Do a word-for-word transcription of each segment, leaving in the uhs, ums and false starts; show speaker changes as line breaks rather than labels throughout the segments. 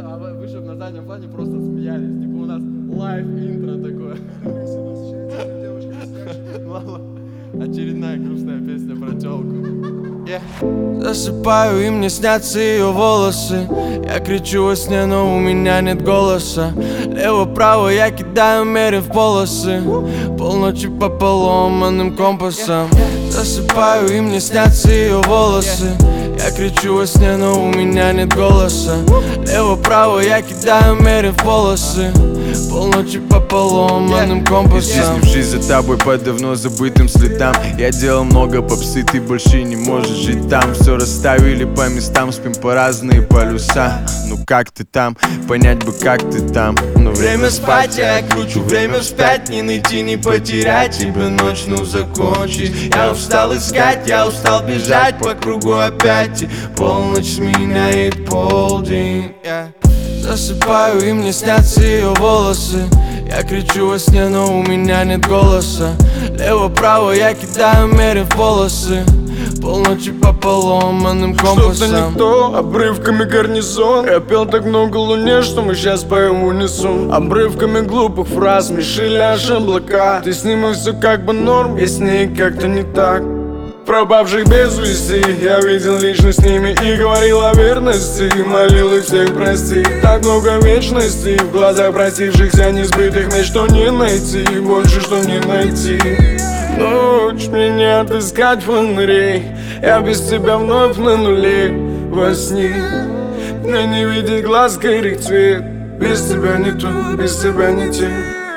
а вы, чтобы на заднем плане просто смеялись. Типа у нас лайв-интро такое. Очередная грустная песня про тёлку. Yeah.
Засыпаю, и мне снятся ее волосы. Я кричу во сне, но у меня нет голоса. Лево-право я кидаю, мерив полосы. Полночи по поломанным компасам. Засыпаю, и мне снятся ее волосы. Я кричу во сне, но у меня нет голоса. Лево-право я кидаю, мерив полосы. Полночи по поломанным компасам.
Если в жизнь за тобой по давно забытым следам, я делал много попсы, ты больше не можешь жить там. Все расставили по местам, спим по разные полюса. Ну как ты там, понять бы как ты там. Но
Время спать, я кручу время вспять. Не найти, не потерять тебя, ночь, ну закончить. Я устал искать, я устал бежать по кругу опять. И полночь сменяет полдень, yeah. Засыпаю, и мне снятся ее волосы. Я кричу во сне, но у меня нет голоса. Лево-право я кидаю, мерив полосы. Полночи по поломанным компасам.
Что-то не то, обрывками гарнизон. Я пел так много луне, что мы сейчас поем в унисон. Обрывками глупых фраз смешили аж облака. Ты с ним и все как бы норм, я с ней как-то не так. Пропавших без вести я видел лично с ними и говорил о верности. Молил их всех простить. Так много вечности в глазах простившихся несбытых меч, что не найти, больше что не найти. Ночь мне не отыскать фонарей. Я без тебя вновь на нуле во сне. Мне не видеть глаз горит цвет. Без тебя не то, без тебя не те.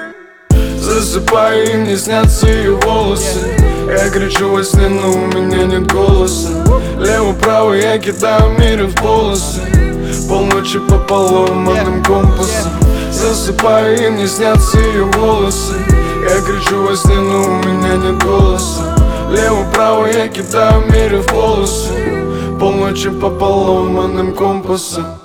Засыпаю, и мне снятся ее волосы. Я кричу во сне, но у меня нет голоса. Лево-право я кидаю, мерив полосы. Полночи по поломанным компасам. Засыпаю, и мне снятся ее волосы. Я кричу во сне, но у меня нет голоса. Лево-право я кидаю, мерив полосы. Полночи по поломанным компасам.